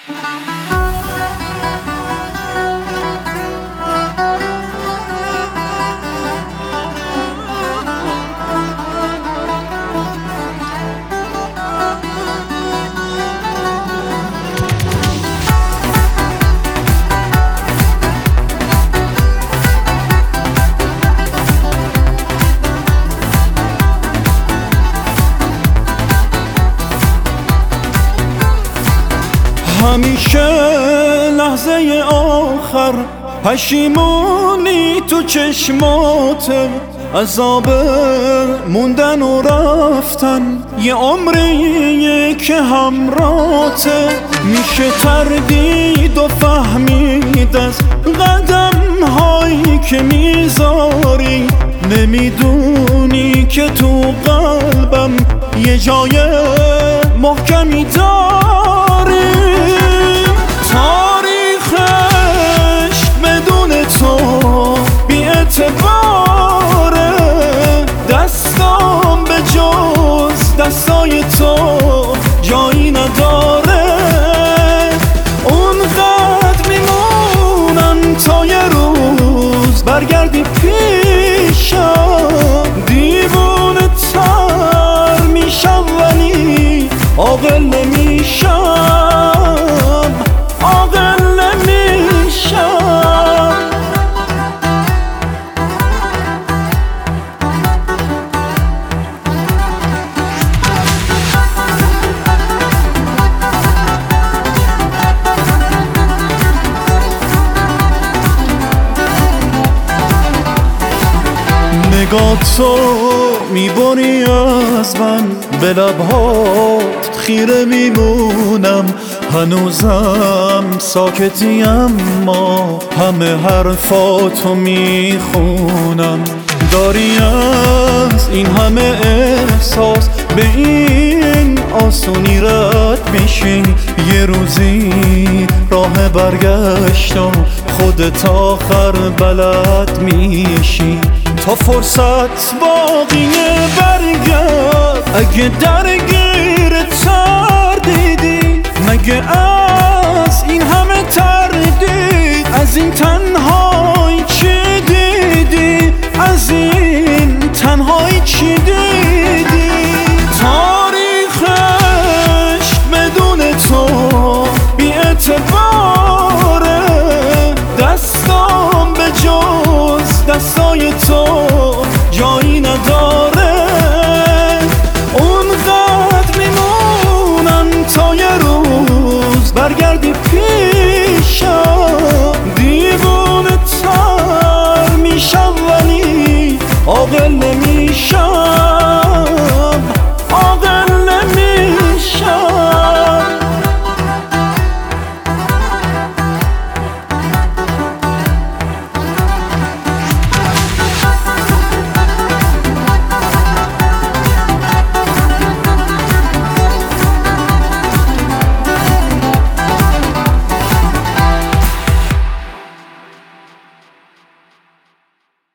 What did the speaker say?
همیشه لحظه آخر پشیمونی تو چشماته، عذاب موندن و رفتن یه عمریه که همراته. میشه تردید و فهمید از قدم هایی که میذاری، نمیدونی که تو قلبم یه جای محکمی داری. تاریخش بدون تو بی اعتباره، دستام به جز دستای تو جایی نداره. اونقدر میمونم تا یه روز برگردی پیشم، دیوونه تر میشم ولی عاقل نمیشم، عاقل نمیشم. نگاه تو میبری از من، به لبهات خیره میمونم. هنوزم ساکتی اما همه حرفاتو میخونم. داری از این همه احساس به این آسونی رد میشی، یه روزی راه برگشتم خودت آخر بلد میشی. تا فرصت باقیه برگرد، اگه درگیر تردیدی مگه از این همه تردید، از این تنهایی چی دیدی، از این تنهایی چی دیدی. تاریخش بدون تو بی اعتباره، دستام به جز دستای تو جایی نداره. اونقدر میمونم تا یه روز برگردی پیشم، دیوونه تر میشم ولی عاقل نمیشم.